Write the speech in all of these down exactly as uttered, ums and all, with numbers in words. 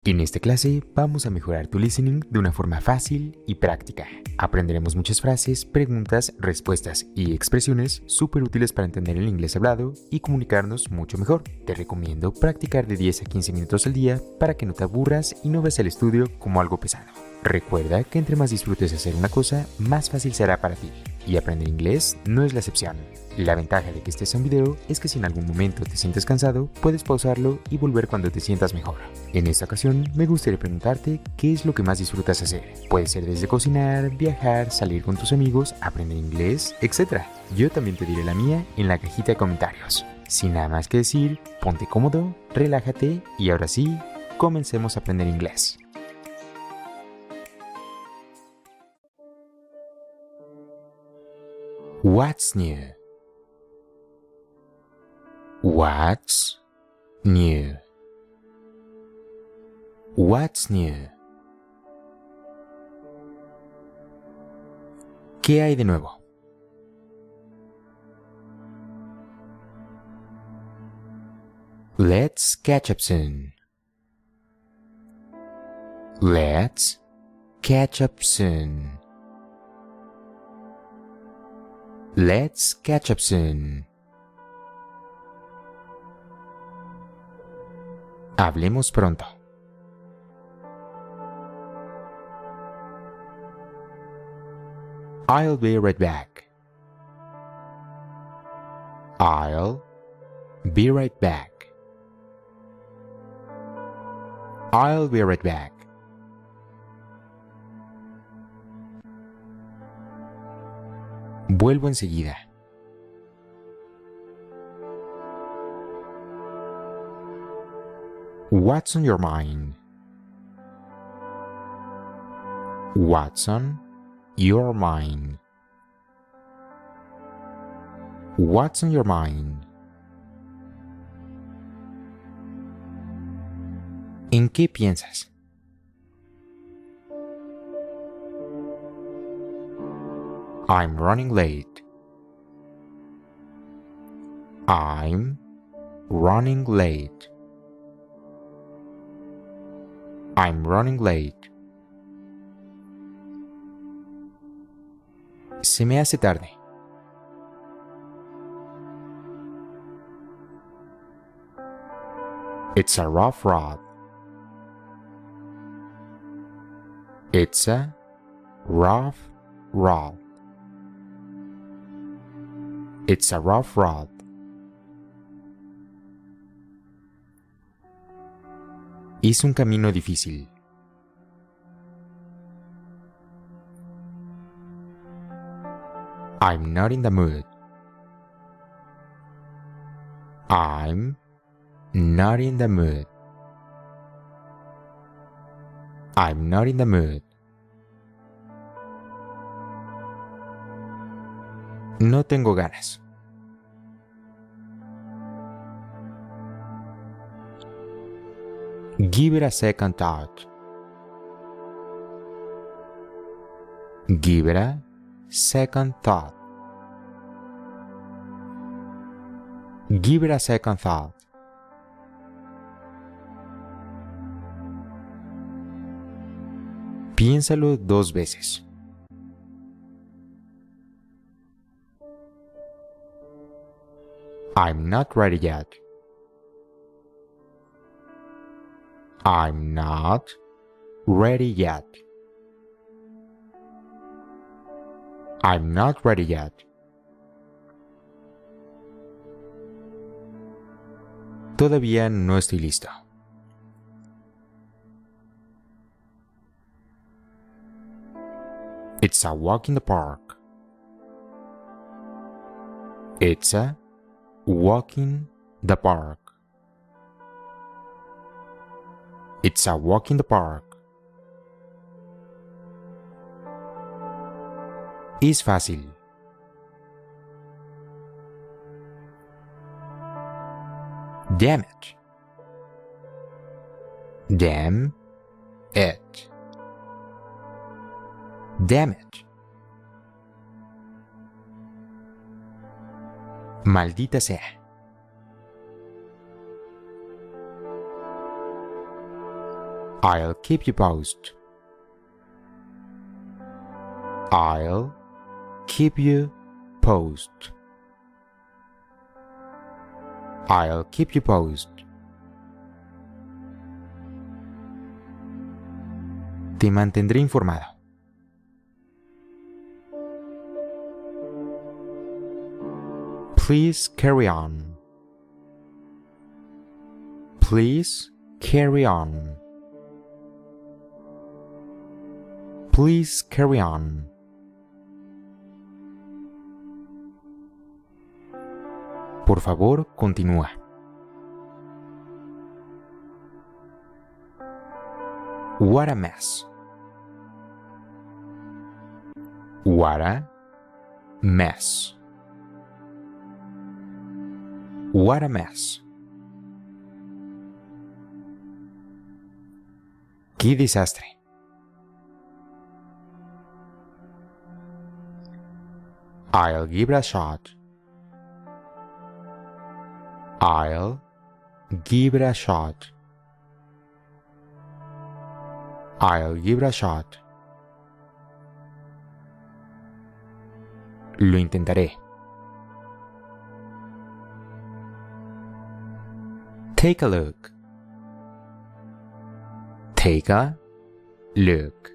En esta clase vamos a mejorar tu listening de una forma fácil y práctica. Aprenderemos muchas frases, preguntas, respuestas y expresiones súper útiles para entender el inglés hablado y comunicarnos mucho mejor. Te recomiendo practicar de diez a quince minutos al día para que no te aburras y no veas el estudio como algo pesado. Recuerda que entre más disfrutes hacer una cosa, más fácil será para ti. Y aprender inglés no es la excepción. La ventaja de que estés en video es que si en algún momento te sientes cansado, puedes pausarlo y volver cuando te sientas mejor. En esta ocasión, me gustaría preguntarte qué es lo que más disfrutas hacer. Puede ser desde cocinar, viajar, salir con tus amigos, aprender inglés, etcétera. Yo también te diré la mía en la cajita de comentarios. Sin nada más que decir, ponte cómodo, relájate y ahora sí, comencemos a aprender inglés. What's new? What's new? What's new? ¿Qué hay de nuevo? Let's catch up soon. Let's catch up soon. Let's catch up soon. Hablemos pronto. I'll be right back. I'll be right back. I'll be right back. Vuelvo enseguida. What's on your mind? What's on your mind? What's on your mind? ¿En qué piensas? I'm running late. I'm running late. I'm running late. Se me hace tarde. It's a rough road. It's a rough road. It's a rough road. Es un camino difícil. I'm not in the mood. I'm not in the mood. I'm not in the mood. No tengo ganas. Give it a second thought. Give it a second thought. Give it a second thought. Piénsalo dos veces. I'm not ready yet. I'm not ready yet. I'm not ready yet. Todavía no estoy listo. It's a walk in the park. It's a walk in the park. It's a walk in the park. Es fácil. Damn it. Damn it. Damn it. Maldita sea. I'll keep you posted. I'll keep you posted. I'll keep you posted. Te mantendré informado. Please carry on. Please carry on. Please carry on. Por favor, continúa. What a mess. What a mess. What a mess. ¡Qué desastre! I'll give it a shot. I'll give it a shot. I'll give it a shot. Lo intentaré. Take a look. Take a look.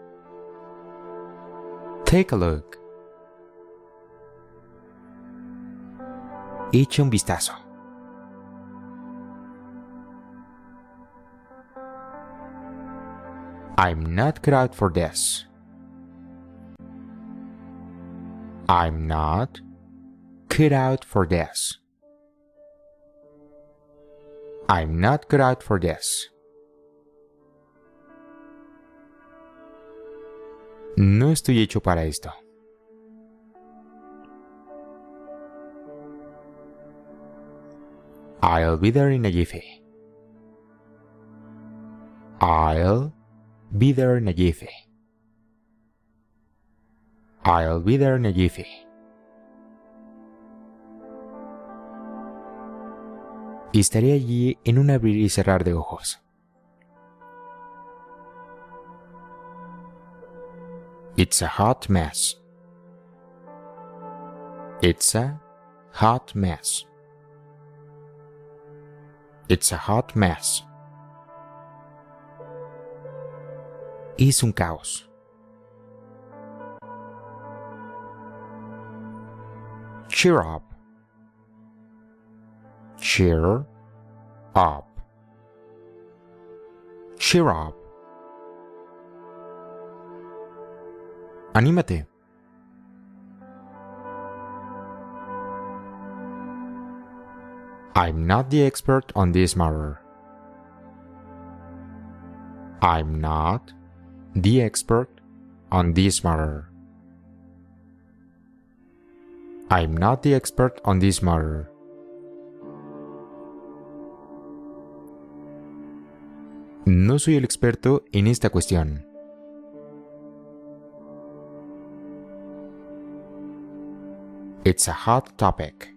Take a look. Echa un vistazo. I'm not cut out for this. I'm not cut out for this. I'm not cut out for this. No estoy hecho para esto. I'll be there in a jiffy. I'll be there in a jiffy. I'll be there in a jiffy. Estaré allí en un abrir y cerrar de ojos. It's a hot mess. It's a hot mess. It's a hot mess. Es un caos. Cheer up. Cheer up. Cheer up. Anímate. I'm not the expert on this matter. I'm not the expert on this matter. I'm not the expert on this matter. No soy el experto en esta cuestión. It's a hot topic.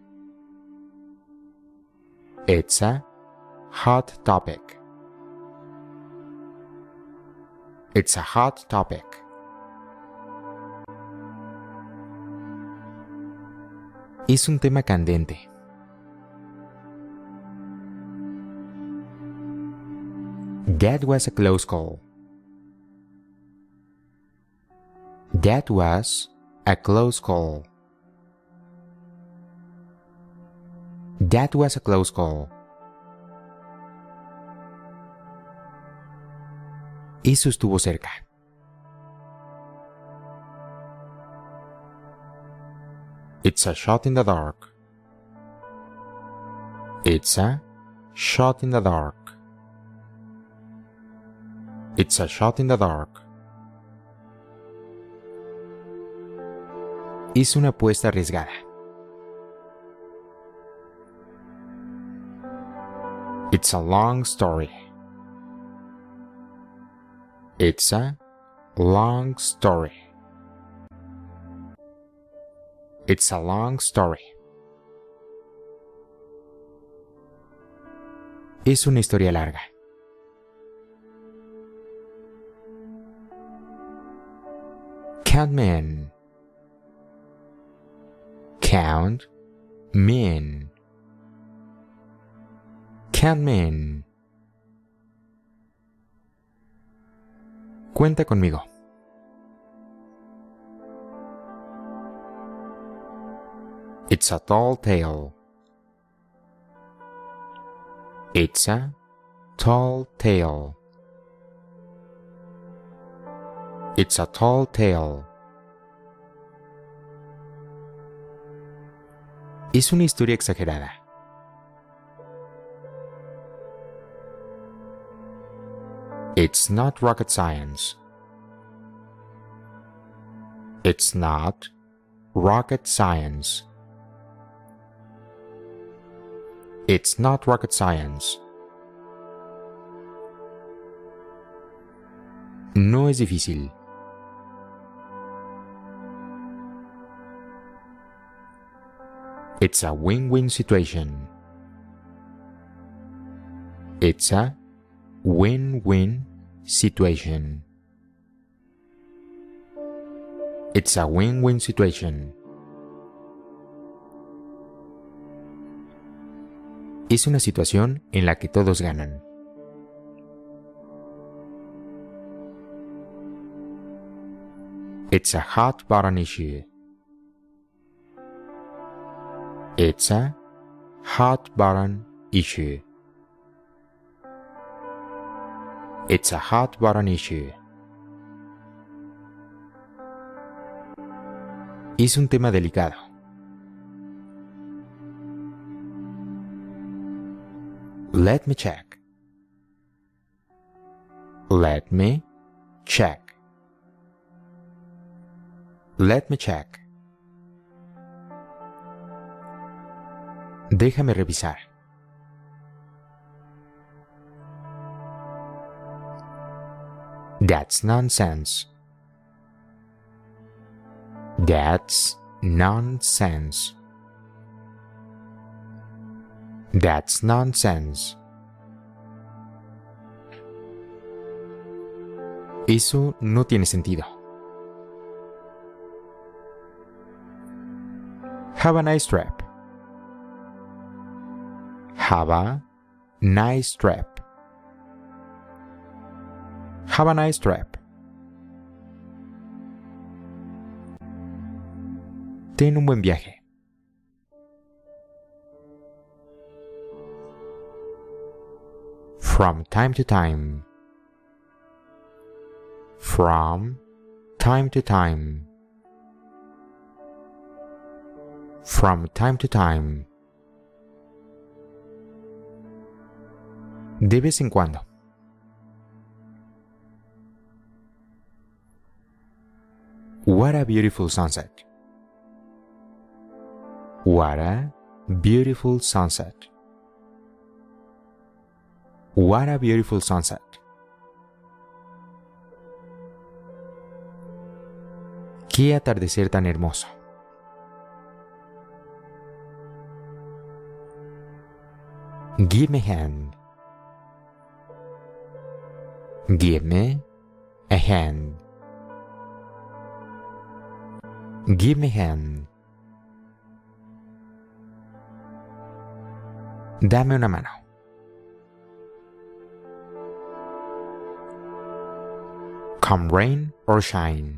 It's a hot topic. It's a hot topic. Es un tema candente. That was a close call. That was a close call. That was a close call. Eso estuvo cerca. It's a shot in the dark. It's a shot in the dark. It's a shot in the dark. Es una apuesta arriesgada. It's a long story. It's a long story. It's a long story. Es una historia larga. Count me in. Count me in. Count me in. Cuenta conmigo. It's a tall tale. It's a tall tale. It's a tall tale. Es una historia exagerada. It's not rocket science. It's not rocket science. It's not rocket science. No es difícil. It's a win-win situation. It's a win-win situation. It's a win-win situation. Es una situación en la que todos ganan. It's a hot button issue. It's a hot button issue. It's a hot button issue. Es un tema delicado. Let me check. Let me check. Let me check. Déjame revisar. That's nonsense. That's nonsense. That's nonsense. Eso no tiene sentido. Have a nice trip. Have a nice trip. Have a nice trip. Ten un buen viaje. From time to time. From time to time. From time to time. De vez en cuando. What a beautiful sunset. What a beautiful sunset. What a beautiful sunset. Qué atardecer tan hermoso. Give me a hand. Give me a hand. Give me a hand. Dame una mano. Come rain or shine.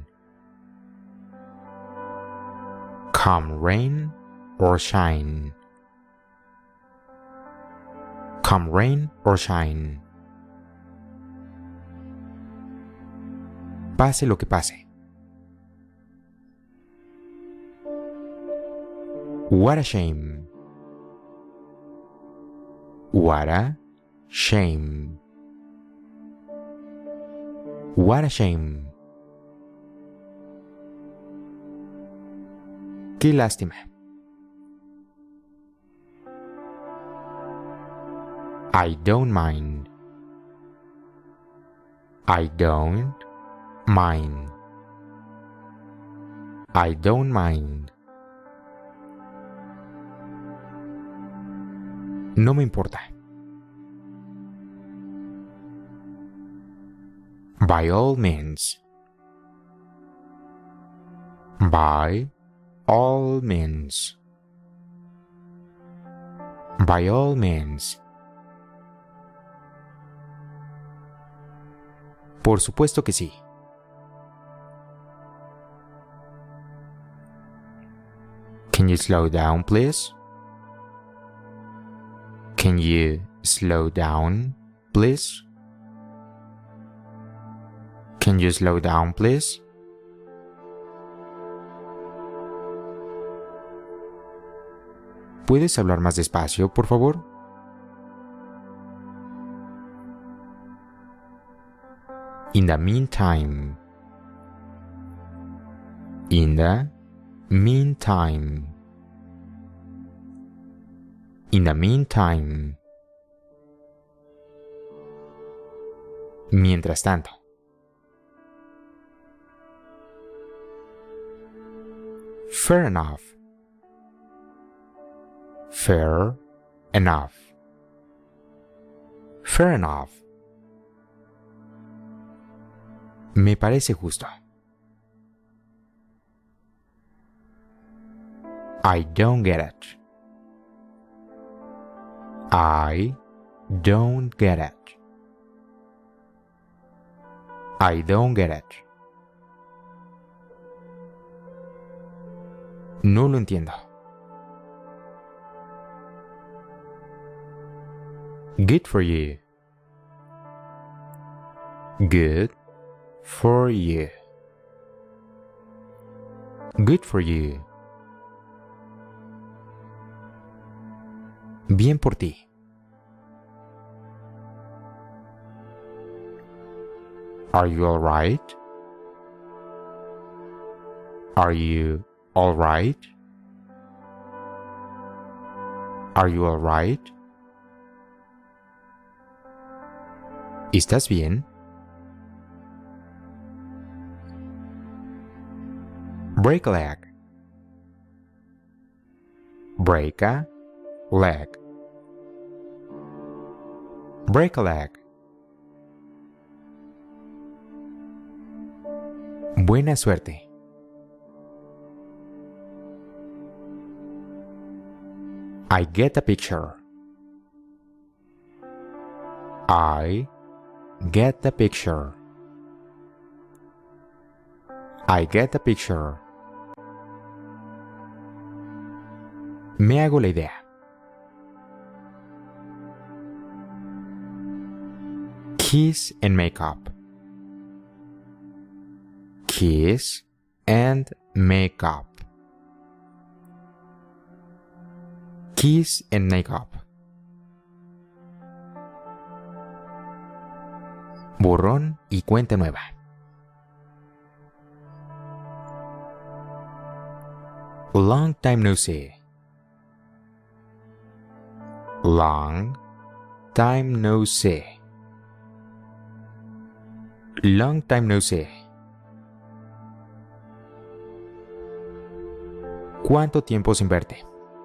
Come rain or shine. Come rain or shine. Pase lo que pase. What a shame. What a shame. What a shame. Qué lástima. I don't mind. I don't mind. I don't mind. No me importa. By all means. By all means. By all means. Por supuesto que sí. Can you slow down, please? Can you slow down, please? Can you slow down, please? ¿Puedes hablar más despacio, por favor? In the meantime. In the meantime. In the meantime. Mientras tanto. Fair enough. Fair enough. Fair enough. Me parece justo. I don't get it. I don't get it. I don't get it. No lo entiendo. Good for you. Good for you. Good for you. Bien por ti. Are you all right? Are you all right? Are you all right? ¿Estás bien? Break a leg. Break a leg. Break a leg. Buena suerte. I get the picture. I get the picture. I get the picture. Me hago la idea. Kiss and make up. Kiss and make up. Kiss and make up. Borrón y cuenta nueva. Long time no see. Long time no see. Long time no see. ¿Cuánto tiempo sin verte?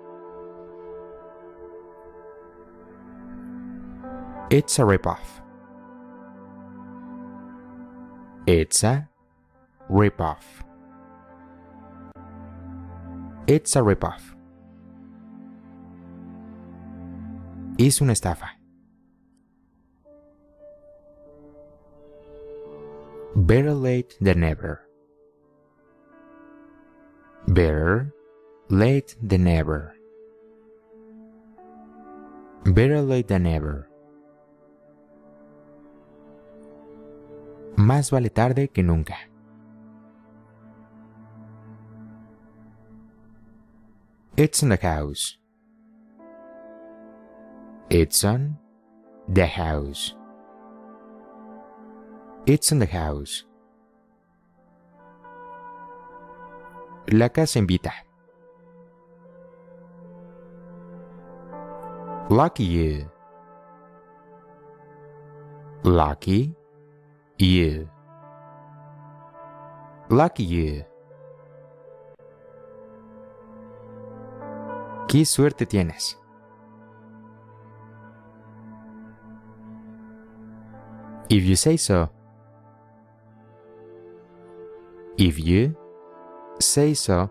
It's a rip-off. It's a rip-off. It's a rip-off. Es una estafa. Better late than never. Better late than never. Better late than never. Más vale tarde que nunca. It's in the house. It's on the house. It's in the house. La casa invita. Lucky you. Lucky you. Lucky you. ¿Qué suerte tienes? If you say so. If you Say so.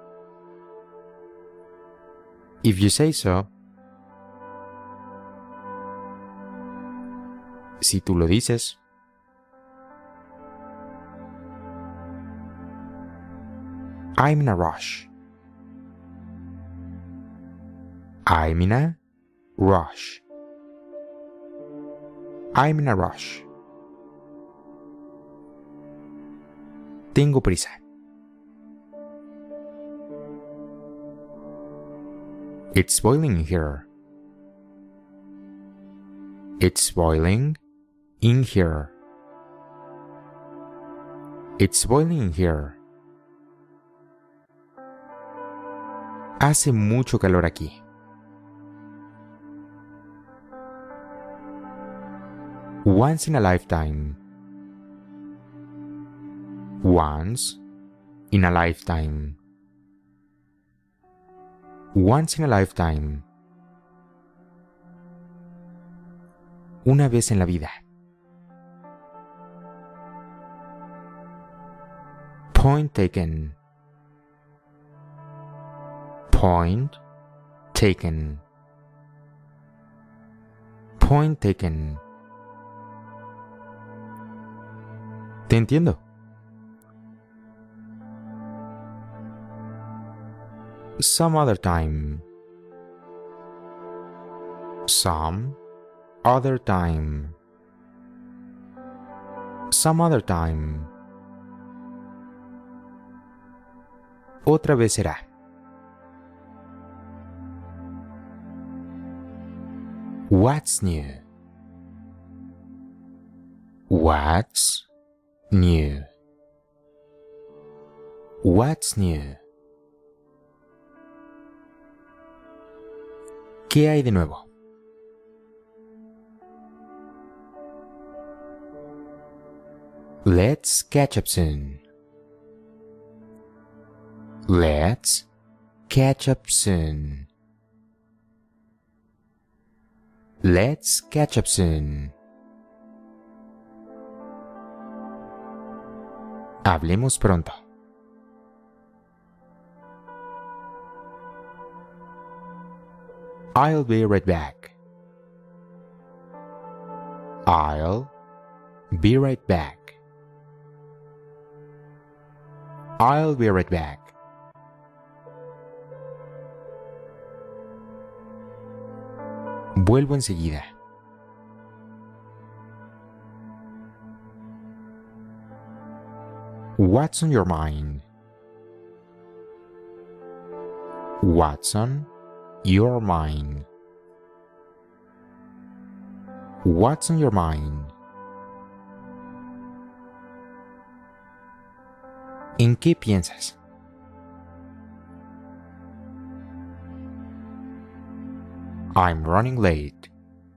If you say so. Si tú lo dices. I'm in a rush. I'm in a rush. I'm in a rush. Tengo prisa. It's boiling in here. It's boiling in here. It's boiling in here. Hace mucho calor aquí. Once in a lifetime. Once in a lifetime. Once in a lifetime. Una vez en la vida. Point taken. Point taken. Point taken. Te entiendo. Some other time. Some other time. Some other time. Otra vez será. What's new? What's new? What's new? ¿Qué hay de nuevo? Let's catch up soon. Let's catch up soon. Let's catch up soon. Hablemos pronto. I'll be right back. I'll be right back. I'll be right back. Vuelvo enseguida. What's on your mind? What's on your mind? What's on your mind? ¿En qué piensas? I'm running late.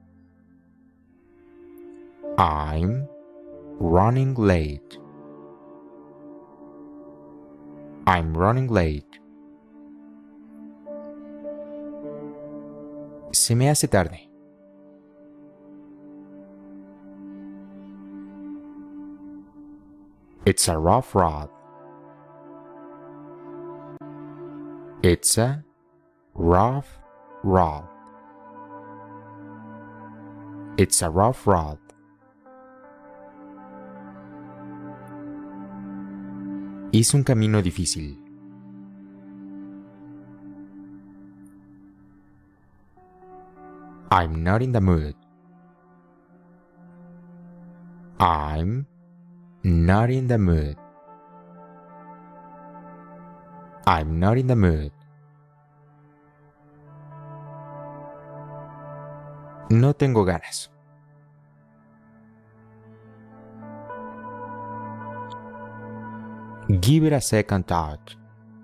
I'm running late. I'm running late. Se me hace tarde. It's a rough road. It's a rough road. It's a rough road. Hice un camino difícil. I'm not in the mood. I'm not in the mood. I'm not in the mood. No tengo ganas. Give it a second thought.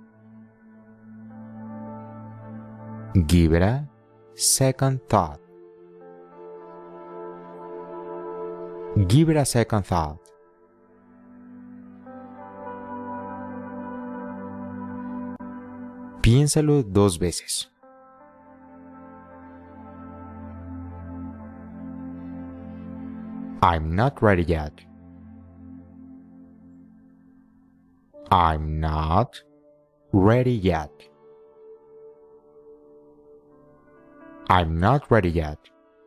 Give it a second thought. Give it a second thought. Piénsalo dos veces. I'm not ready yet. I'm not ready yet. I'm not ready yet.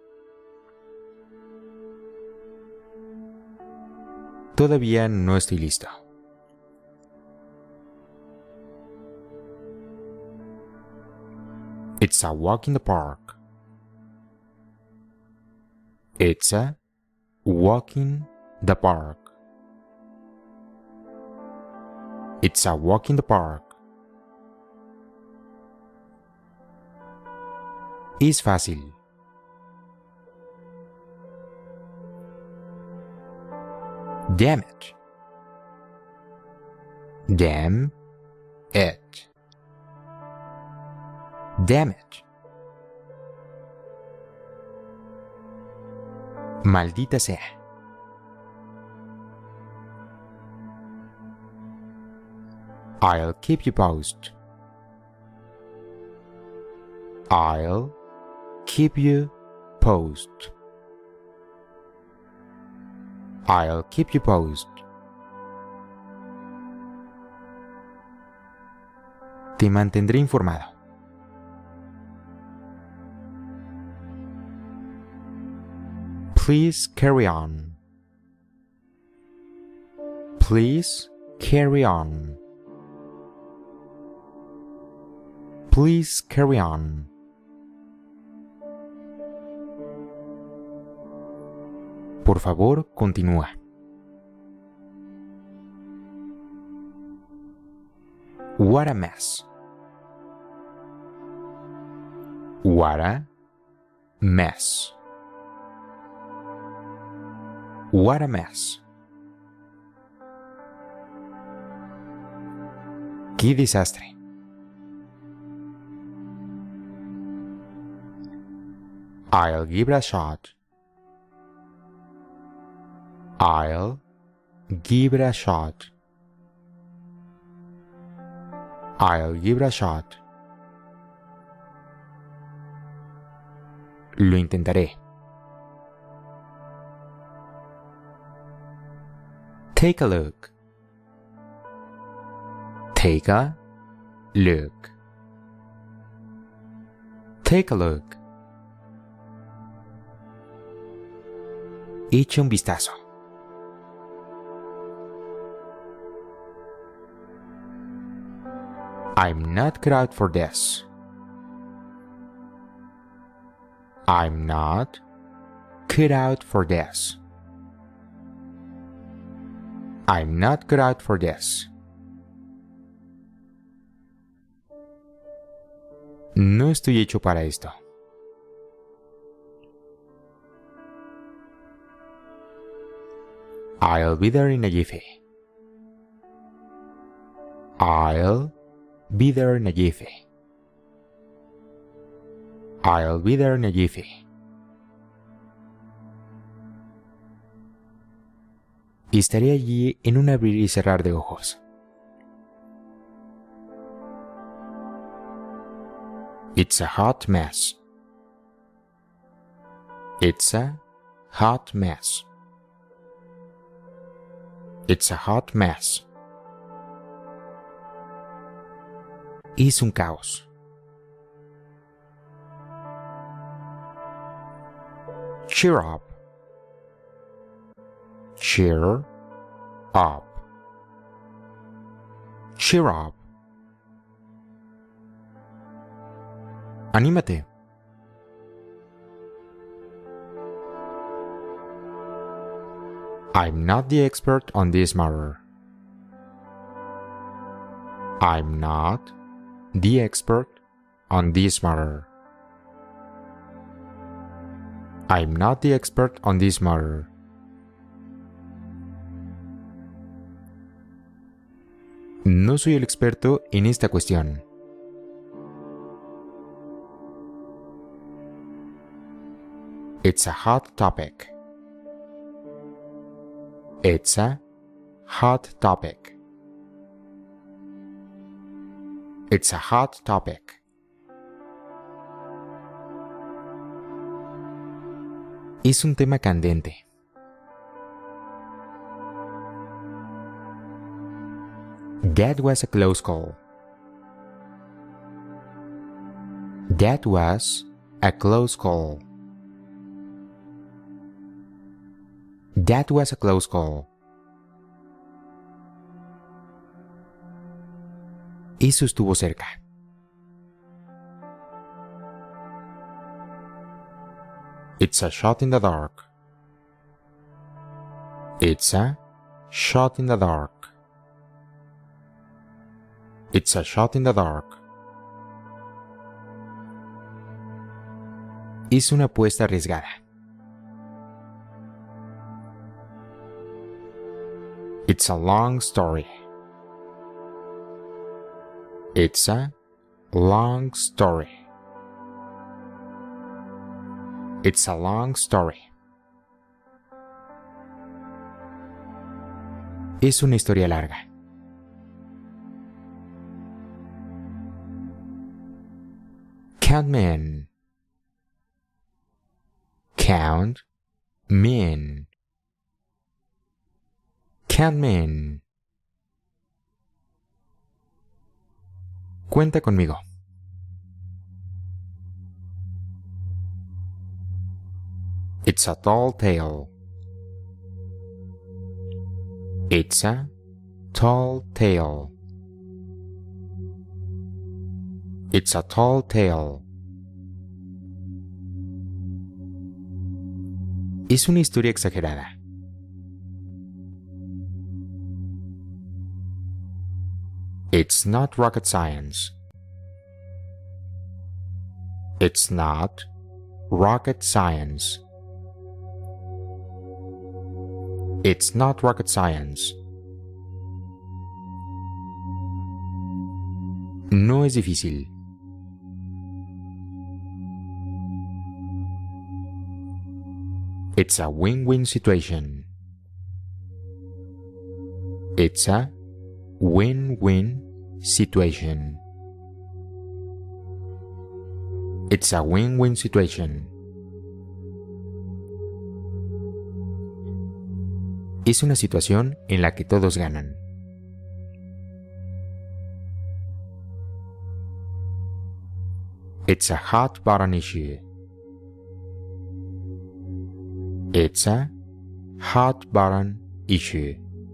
Todavía no estoy listo. It's a walk in the park. It's a walk in the park. It's a walk in the park. Es fácil. Damn it. Damn it. Damn it. Maldita sea. I'll keep you posted. I'll keep you posted. I'll keep you posted. Te mantendré informado. Please carry on. Please carry on. Please carry on. Por favor, continúa. What a mess. What a mess. What a mess. ¡Qué desastre! I'll give it a shot. I'll give it a shot. I'll give it a shot. Lo intentaré. Take a look. Take a look. Take a look. Echa un vistazo. I'm not cut out for this. I'm not cut out for this. I'm not cut out for this. No estoy hecho para esto. I'll be there in a jiffy. I'll be there in a jiffy. I'll be there in a jiffy. Estaré allí en un abrir y cerrar de ojos. It's a hot mess. It's a hot mess. It's a hot mess. Es un caos. Cheer up. Cheer up. Cheer up. Anímate. I'm not the expert on this matter. I'm not the expert on this matter. I'm not the expert on this matter. No soy el experto en esta cuestión. It's a hot topic. It's a hot topic. It's a hot topic. Es un tema candente. That was a close call. That was a close call. That was a close call. Eso estuvo cerca. It's a shot in the dark. It's a shot in the dark. It's a shot in the dark. Es una apuesta arriesgada. It's a long story. It's a long story. It's a long story. Es una historia larga. Count me in. Count me in. Count me in. Cuenta conmigo. It's a tall tale. It's a tall tale. It's a tall tale. Es una historia exagerada. It's not rocket science. It's not rocket science. It's not rocket science. No es difícil. It's a win-win situation. It's a win-win situation. It's a win-win situation. Es una situación en la que todos ganan. It's a hot button issue. It's a hot button issue.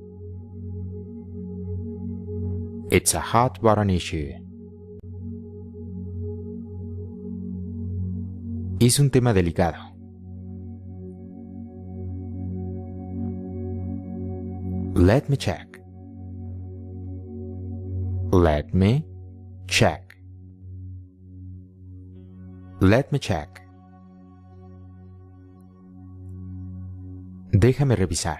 It's a hot button issue. Es un tema delicado. Let me check. Let me check. Let me check. Déjame revisar.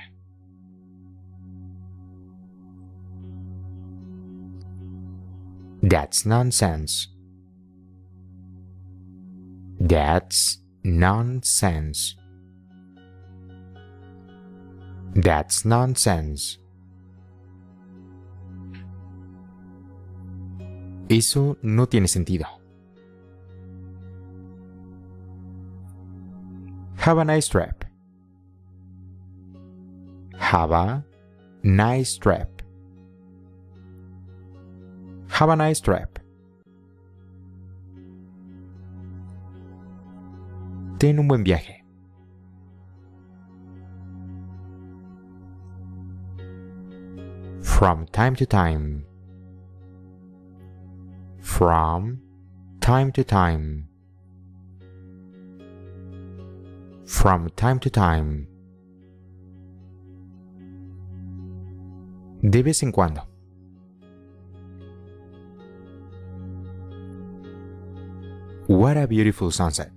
That's nonsense. That's nonsense. That's nonsense. Eso no tiene sentido. Have a nice trip. Have a nice trip. Have a nice trip. Ten un buen viaje. From time to time. From time to time. From time to time. De vez en cuando. What a beautiful sunset.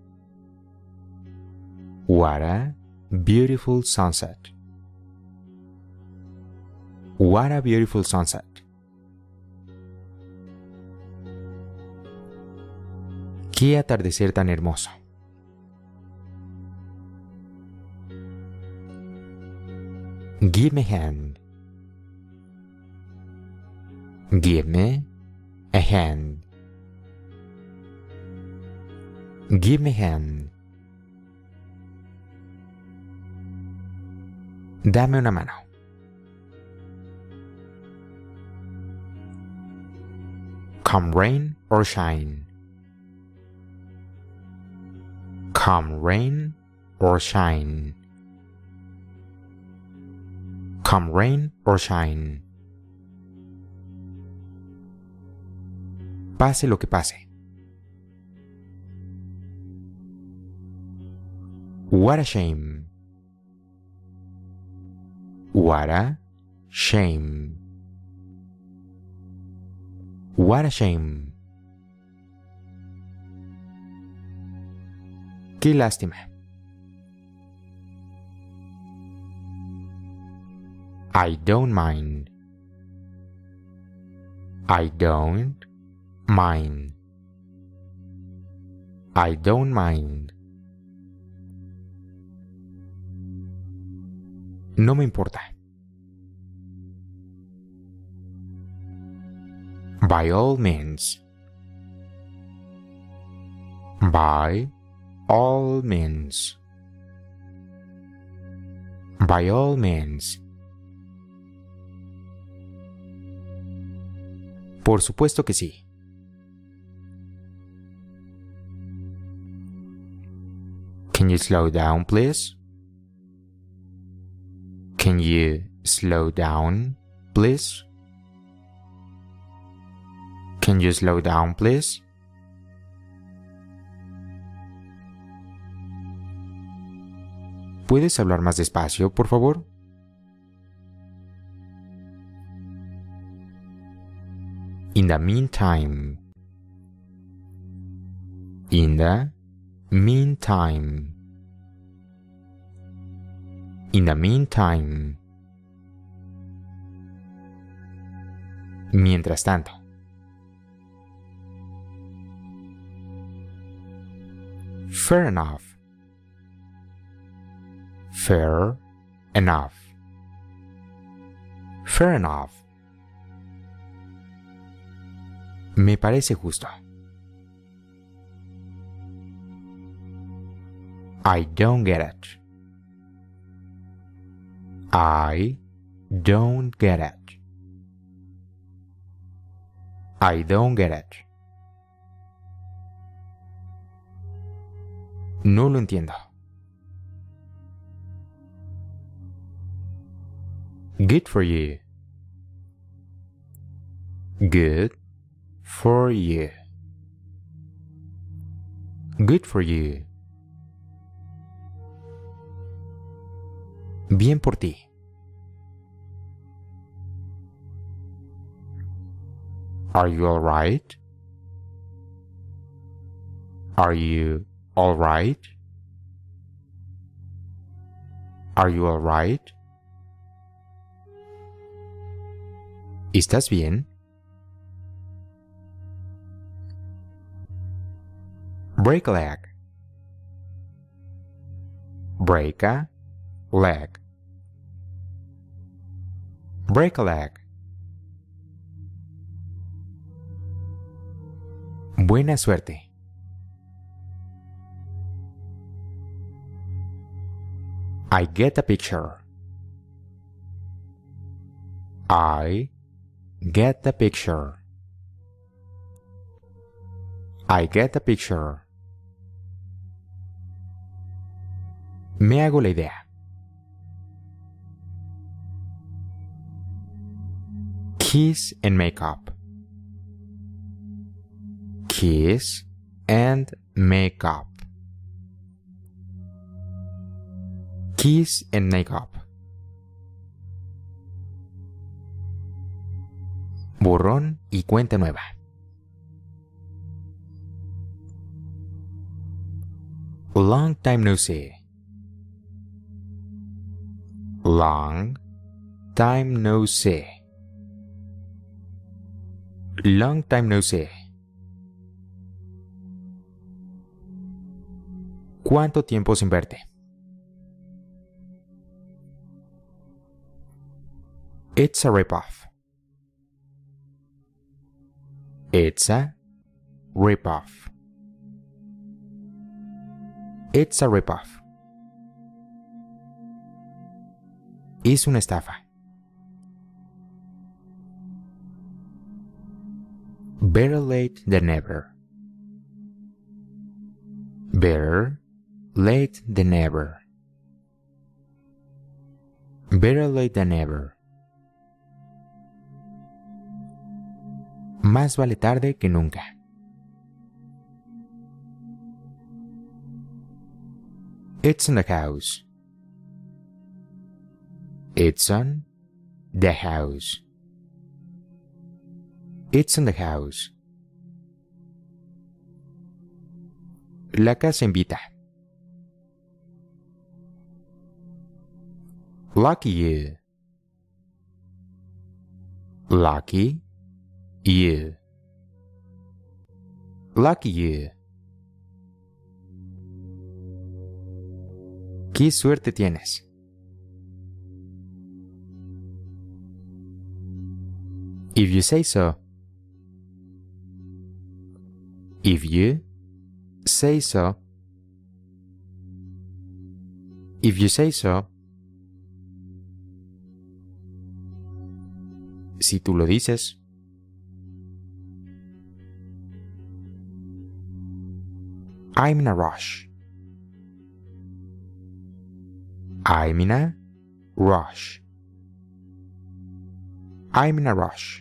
What a beautiful sunset. What a beautiful sunset. Qué atardecer tan hermoso. Give me a hand. Give me a hand. Give me a hand. Dame una mano. Come rain or shine. Come rain or shine. Come rain or shine. Pase lo que pase. What a shame. What a shame. What a shame. Qué lástima. I don't mind. I don't mind. I don't mind. No me importa. By all means. By all means. By all means. Por supuesto que sí. Can you slow down, please? Can you slow down, please? Can you slow down, please? ¿Puedes hablar más despacio, por favor? In the meantime. In the meantime. In the meantime. Mientras tanto. Fair enough. Fair enough. Fair enough. Me parece justo. I don't get it. I don't get it. I don't get it. No lo entiendo. Good for you. Good for you. Good for you. Bien por ti. Are you all right? Are you all right? Are you all right? ¿Estás bien? Break a leg. Break a leg. Break a leg. Buena suerte. I get the picture. I get the picture. I get the picture. Me hago la idea. Kiss and make up. Kiss and make up. Kiss and make up. Borrón y cuenta nueva. Long time no see. Long time no see. Long time no see. ¿Cuánto tiempo sin verte? It's a rip-off. It's a rip-off. It's a rip-off. Es una estafa. Better late than never. Better late than never. Better late than never. Más vale tarde que nunca. It's in the house. It's on the house. It's in the house. La casa invita. Lucky you. Lucky you. Lucky you. ¿Qué suerte tienes? If you say so. If you say so. If you say so. Si tú lo dices. I'm in a rush. I'm in a rush. I'm in a rush.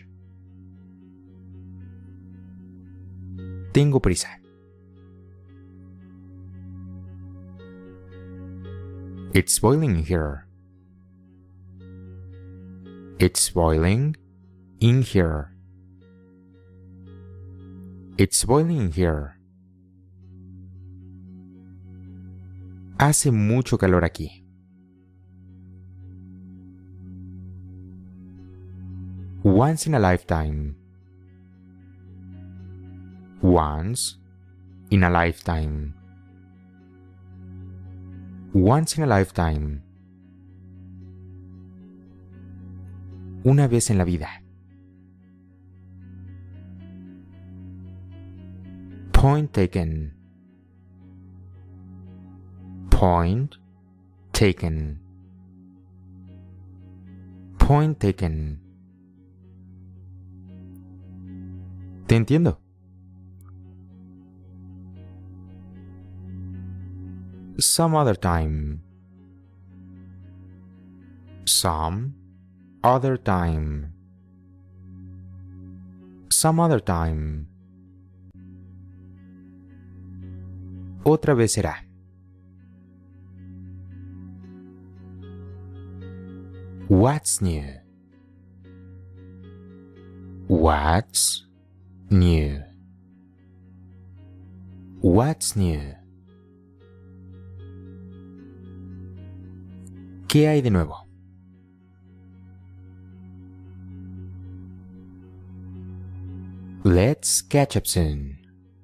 Tengo prisa. It's boiling in here. It's boiling in here. It's boiling in here. Hace mucho calor aquí. Once in a lifetime. Once in a lifetime. Once in a lifetime. Una vez en la vida. Point taken. Point taken. Point taken. Te entiendo. Some other time. Some other time. Some other time. Otra vez será. What's new? What's new? What's new? ¿Qué hay de nuevo? Let's catch up soon.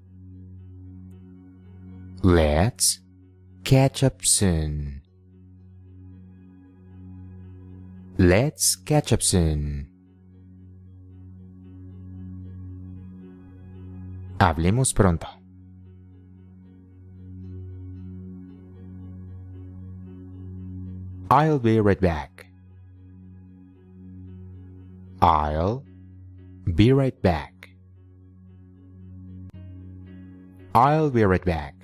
Let's catch up soon. Let's catch up soon. Hablemos pronto. I'll be right back. I'll be right back. I'll be right back.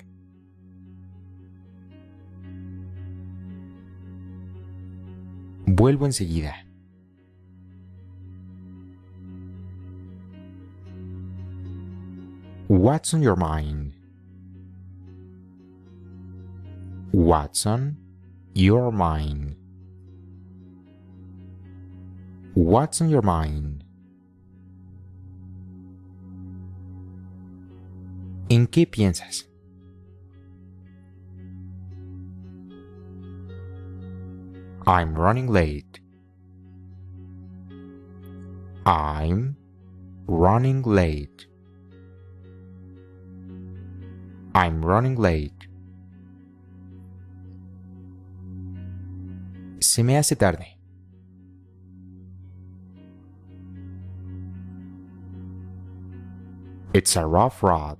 Vuelvo enseguida. What's on your mind? What's on your mind? What's on your mind? ¿En qué piensas? I'm running late. I'm running late. I'm running late. Se me hace tarde. It's a rough road.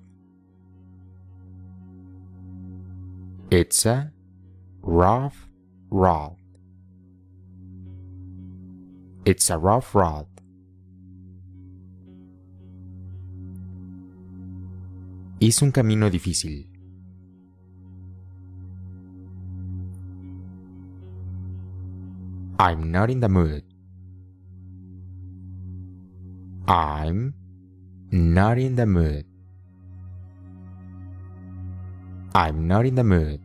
It's a rough road. It's a rough road. Es un camino difícil. I'm not in the mood. I'm not in the mood. I'm not in the mood.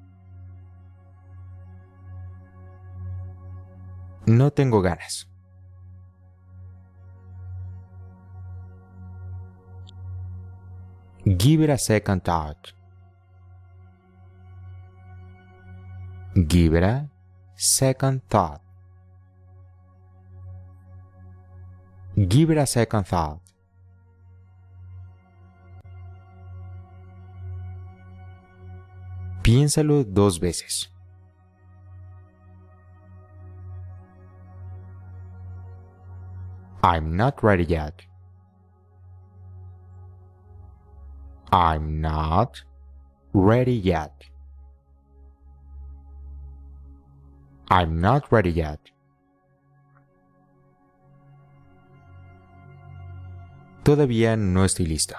No tengo ganas. Give it a second thought. Give it a second thought. Give it a second thought. Piénsalo dos veces. I'm not ready yet. I'm not ready yet. I'm not ready yet. Todavía no estoy listo.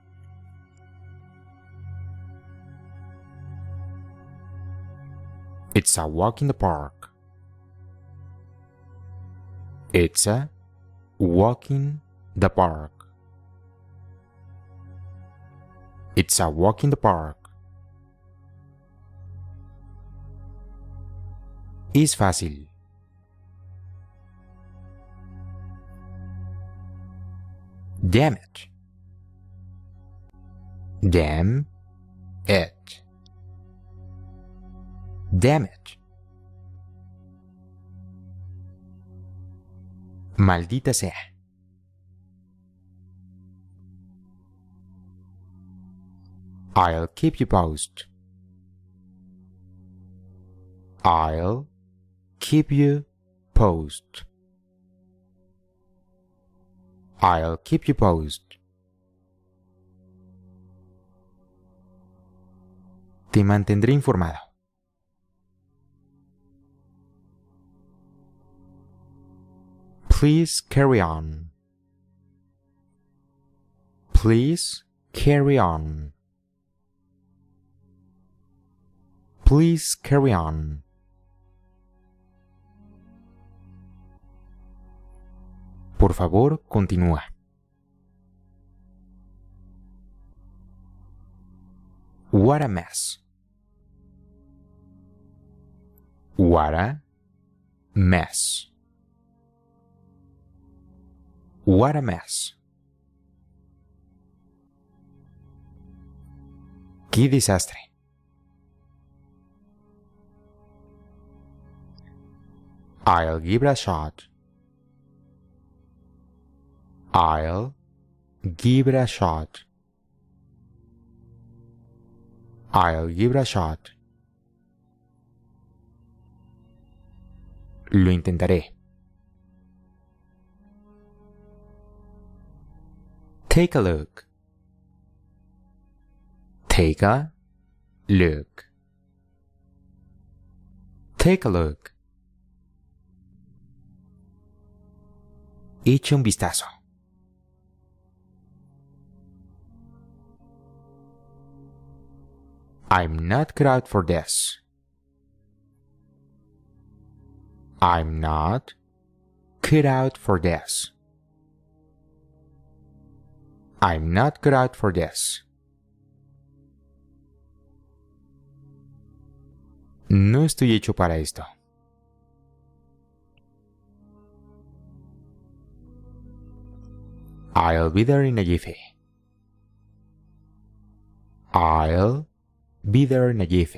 It's a walk in the park. It's a walk in the park. It's a walk in the park. Es fácil. Damn it. Damn it. Damn it. Maldita sea. I'll keep you posted. I'll keep you posted. I'll keep you posted. Te mantendré informado. Please carry on. Please carry on. Please carry on. Por favor, continúa. What a mess. What a mess. What a mess. ¡Qué desastre! I'll give it a shot. I'll give it a shot. I'll give it a shot. Lo intentaré. Take a look. Take a look. Take a look. Echa un vistazo. I'm not cut out for this. I'm not cut out for this. I'm not cut out for this. No estoy hecho para esto. I'll be there in a jiffy. I'll be there in a jiffy.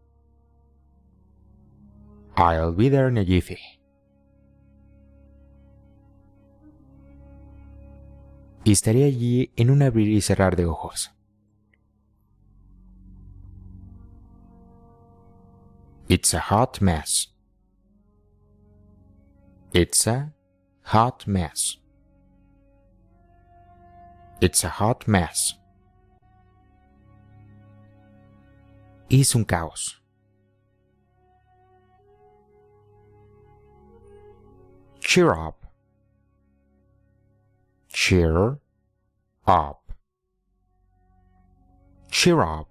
I'll be there in a jiffy. Estaré allí en un abrir y cerrar de ojos. It's a hot mess. It's a hot mess. It's a hot mess. Es un caos. Cheer up. Cheer up. Cheer up.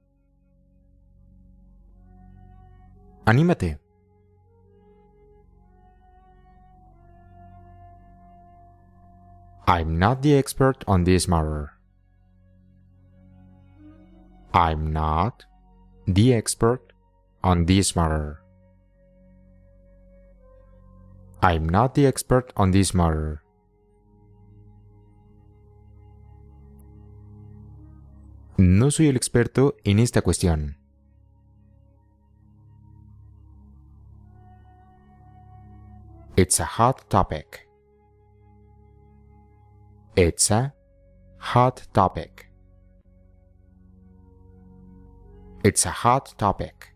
Anímate. I'm not the expert on this matter. I'm not the expert on this matter. I'm not the expert on this matter. No soy el experto en esta cuestión. It's a hot topic. It's a hot topic. It's a hot topic.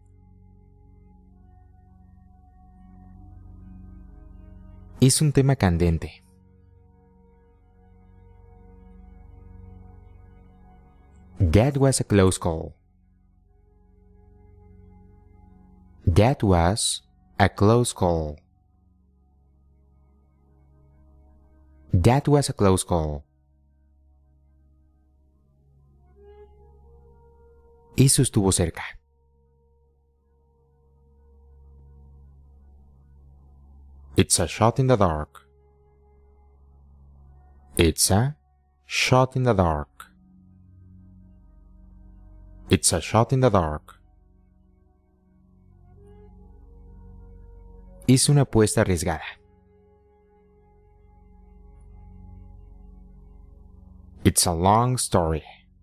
Es un tema candente. That was a close call. That was a close call. That was a close call. Eso estuvo cerca. It's a shot in the dark. It's a shot in the dark. It's a shot in the dark. Es una apuesta arriesgada. It's a long story.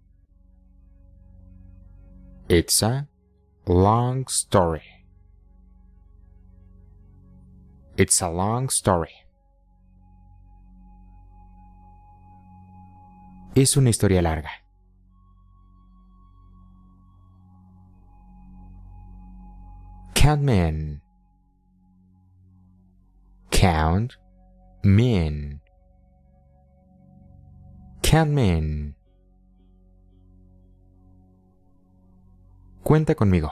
It's a long story. It's a long story. Es una historia larga. Count me in. Count me in. Count me in. Cuenta conmigo.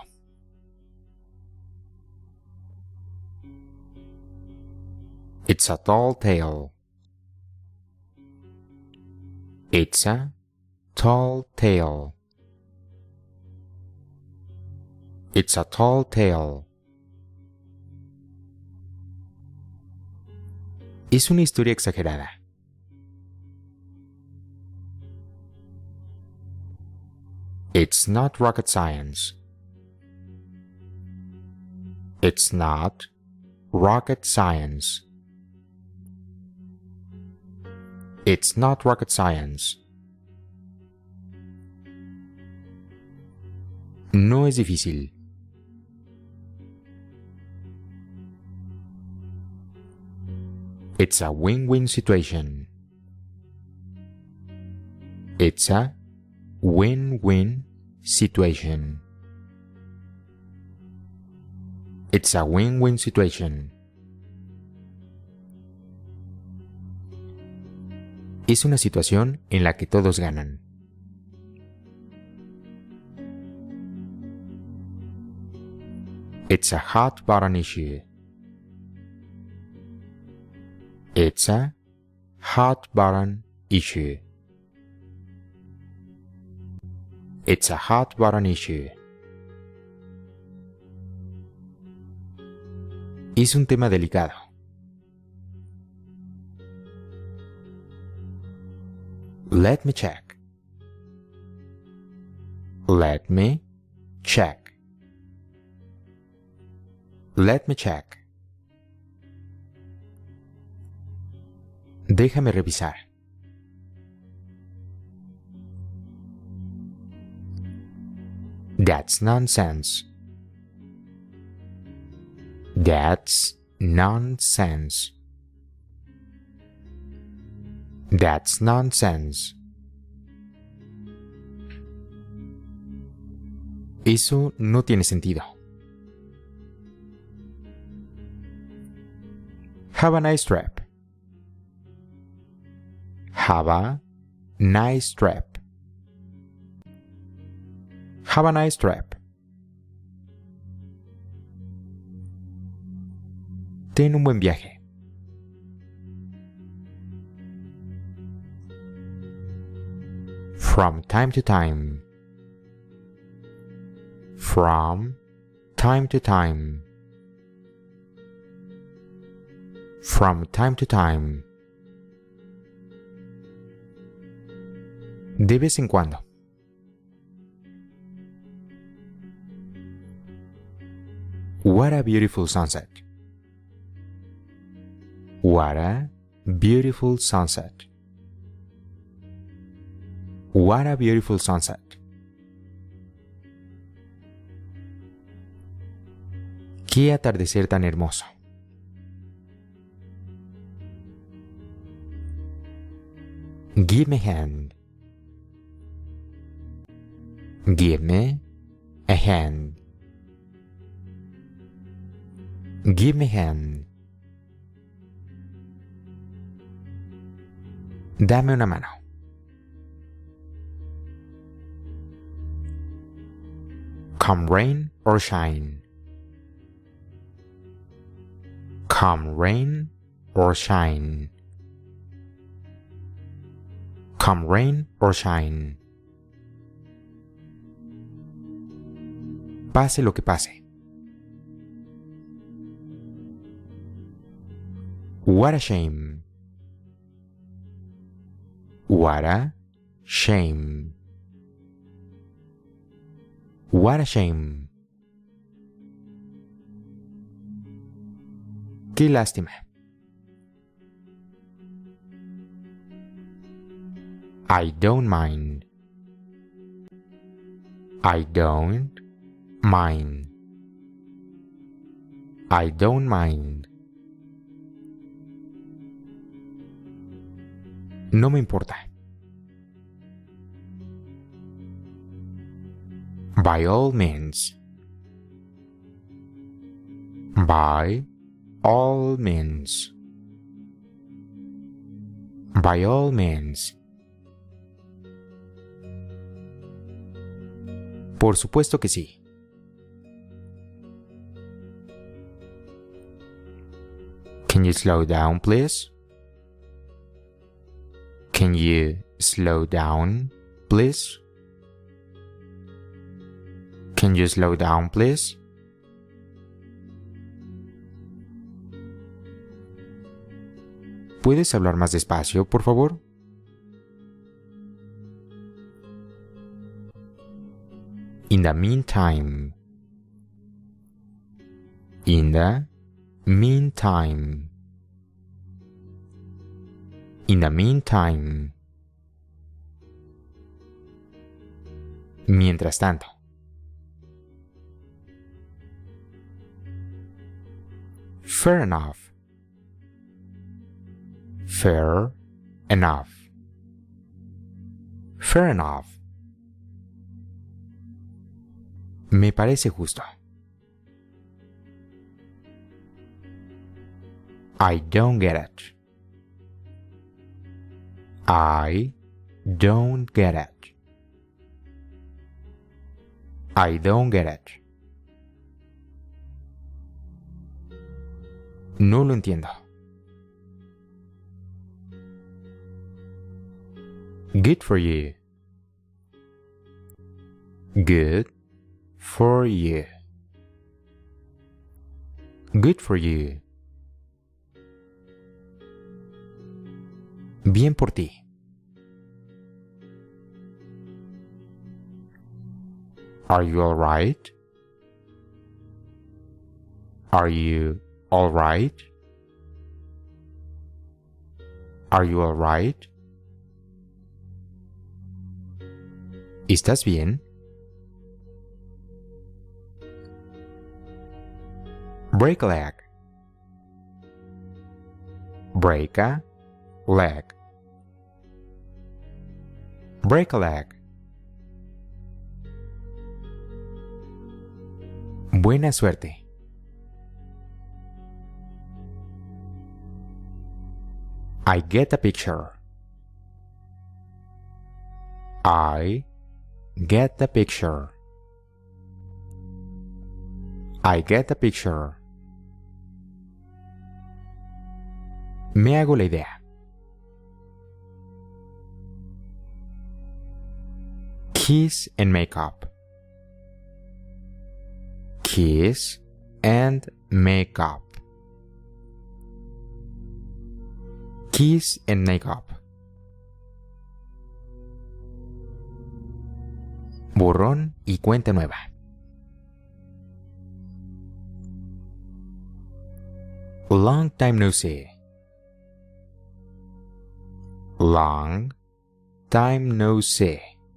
It's a tall tale. It's a tall tale. It's a tall tale. Es una historia exagerada. It's not rocket science. It's not rocket science. It's not rocket science. No es difícil. It's a win-win situation. It's a win-win situation. It's a win-win situation. Es una situación en la que todos ganan. It's a hot button issue. It's a hot button issue. It's a hot button issue. Es un tema delicado. Let me check. Let me check. Let me check. Déjame revisar. That's nonsense. That's nonsense. That's nonsense. Eso no tiene sentido. Have a nice trip. Have a nice trip. Have a nice trip. Ten un buen viaje. From time to time. From time to time. From time to time. De vez en cuando. What a beautiful sunset. What a beautiful sunset. What a beautiful sunset. Qué atardecer tan hermoso. Give me a hand. Give me a hand. Give me a hand. Dame una mano. Come rain or shine. Come rain or shine. Come rain or shine. Pase lo que pase. What a shame. What a shame. What a shame. Qué lástima. I don't mind. I don't mind. I don't mind. No me importa. By all means. By all means. By all means. Por supuesto que sí. Can you slow down, please? Can you slow down, please? Can you slow down, please? ¿Puedes hablar más despacio, por favor? In the meantime. In the meantime. In the meantime. Mientras tanto. Fair enough. Fair enough. Fair enough. Me parece justo. I don't get it. I don't get it. I don't get it. No lo entiendo. Good for you. Good for you. Good for you. Bien por ti. Are you all right? Are you all right? Are you all right? ¿Estás bien? Break a leg. Break a leg. Break a leg. Buena suerte. I get the picture. I get the picture. I get the picture. Me hago la idea. Kiss and make up. Kiss and make up. Kiss and make up. Borrón y cuenta nueva. Long time no see. Long time no see.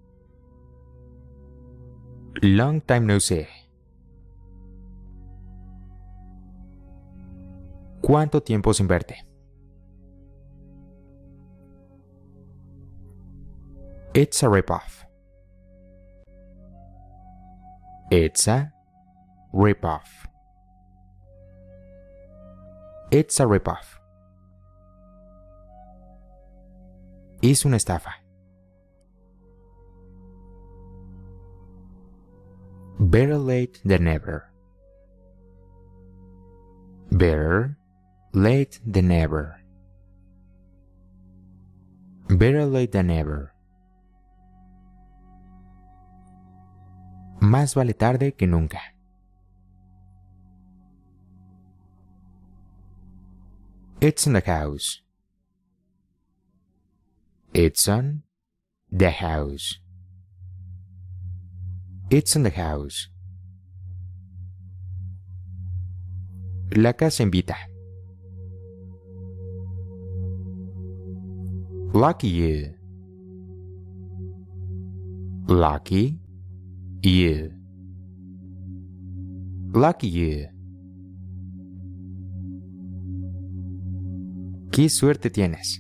Long time no see. ¿Cuánto tiempo sin verte? It's a rip-off. It's a rip-off. It's a rip-off. Es una estafa. Better late than never. Better late than never. Better late than never. Más vale tarde que nunca. It's in the house. It's on the house. It's in the house. La casa invita. Lucky you. Lucky you. Lucky you. ¿Qué suerte tienes?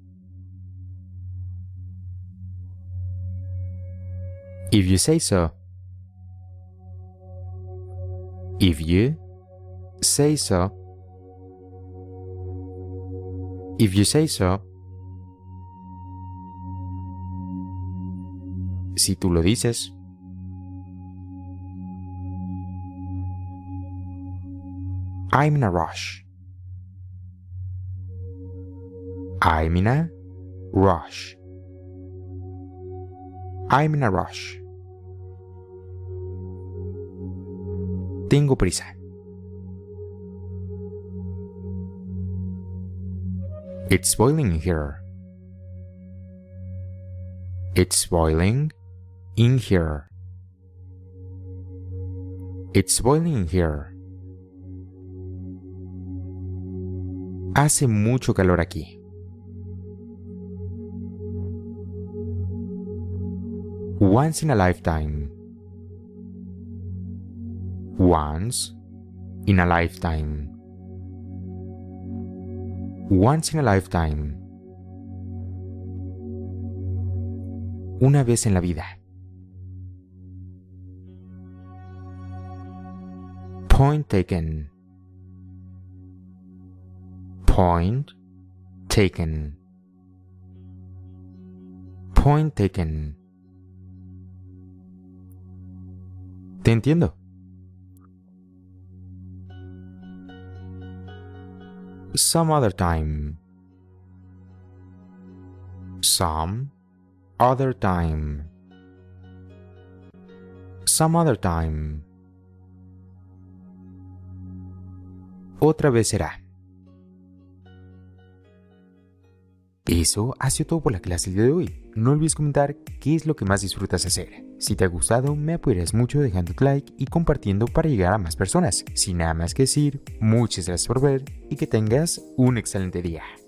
If you say so. If you say so. If you say so. Si tú lo dices. I'm in a rush. I'm in a rush. I'm in a rush. Tengo prisa. It's boiling in here. It's boiling in here. It's boiling in here. Hace mucho calor aquí. Once in a lifetime. Once in a lifetime. Once in a lifetime. Una vez en la vida. Point taken. Point taken. Point taken. Te entiendo. Some other time. Some other time. Some other time. Otra vez será. Eso ha sido todo por la clase del día de hoy. No olvides comentar qué es lo que más disfrutas hacer. Si te ha gustado, me apoyarás mucho dejando tu like y compartiendo para llegar a más personas. Sin nada más que decir, muchas gracias por ver y que tengas un excelente día.